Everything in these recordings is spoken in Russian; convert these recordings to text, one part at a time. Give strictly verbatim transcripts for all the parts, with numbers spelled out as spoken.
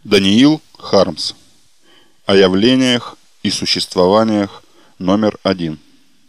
Даниил Хармс. О явлениях и существованиях номер один.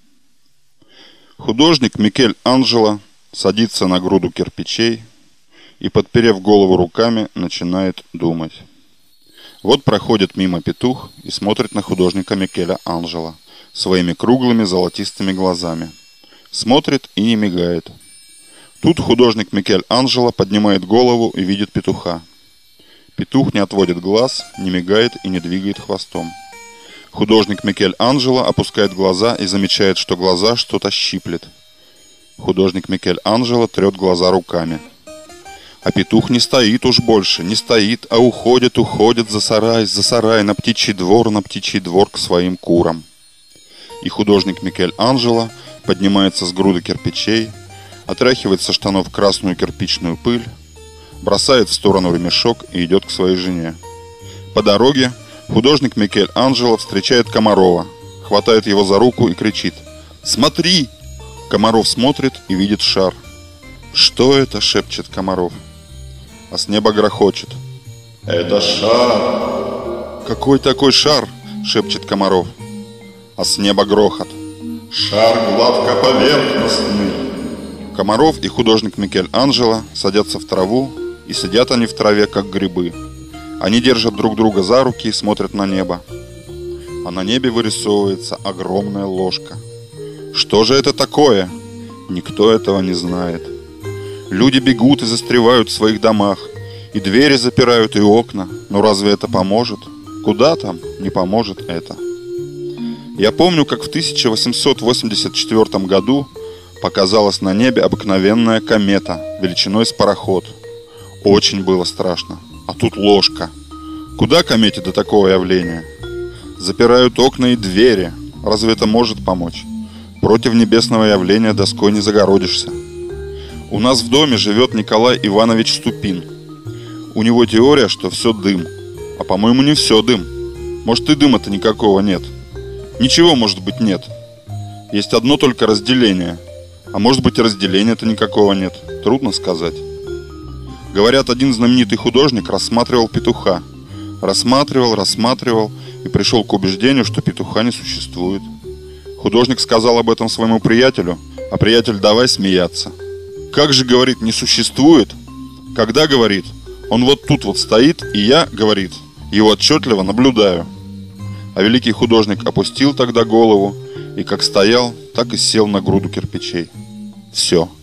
Художник Микеланджело садится на груду кирпичей и, подперев голову руками, начинает думать. Вот проходит мимо петух и смотрит на художника Микеланджело своими круглыми золотистыми глазами. Смотрит и не мигает. Тут художник Микеланджело поднимает голову и видит петуха. Петух не отводит глаз, не мигает и не двигает хвостом. Художник Микеланджело опускает глаза и замечает, что глаза что-то щиплет. Художник Микеланджело трет глаза руками. А петух не стоит уж больше, не стоит, а уходит, уходит за сарай, за сарай, на птичий двор, на птичий двор к своим курам. И художник Микеланджело поднимается с груды кирпичей, отряхивает со штанов красную кирпичную пыль, бросает в сторону ремешок и идет к своей жене. По дороге художник Микеланджело встречает Комарова, хватает его за руку и кричит: «Смотри!» Комаров смотрит и видит шар. «Что это?» — шепчет Комаров. А с неба грохочет: «Это шар!» «Какой такой шар?» — шепчет Комаров. А с неба грохот: «Шар гладкоповерхностный!» Комаров и художник Микеланджело садятся в траву, и сидят они в траве, как грибы. Они держат друг друга за руки и смотрят на небо. А на небе вырисовывается огромная ложка. Что же это такое? Никто этого не знает. Люди бегут и застревают в своих домах, и двери запирают, и окна. Но разве это поможет? Куда там? Не поможет это. Я помню, как в тысяча восемьсот восемьдесят четвёртом году показалась на небе обыкновенная комета, величиной с пароход. Очень было страшно. А тут ложка. Куда комете до такого явления? Запирают окна и двери. Разве это может помочь? Против небесного явления доской не загородишься. У нас в доме живет Николай Иванович Ступин. У него теория, что все дым. А по-моему, не все дым. Может, и дыма-то никакого нет. Ничего, может быть, нет. Есть одно только разделение. А может быть, и разделения-то никакого нет. Трудно сказать. Говорят, один знаменитый художник рассматривал петуха. Рассматривал, рассматривал и пришел к убеждению, что петуха не существует. Художник сказал об этом своему приятелю, а приятель давай смеяться. Как же, говорит, не существует? Когда, говорит, он вот тут вот стоит, и я, говорит, его отчетливо наблюдаю. А великий художник опустил тогда голову и как стоял, так и сел на груду кирпичей. Все.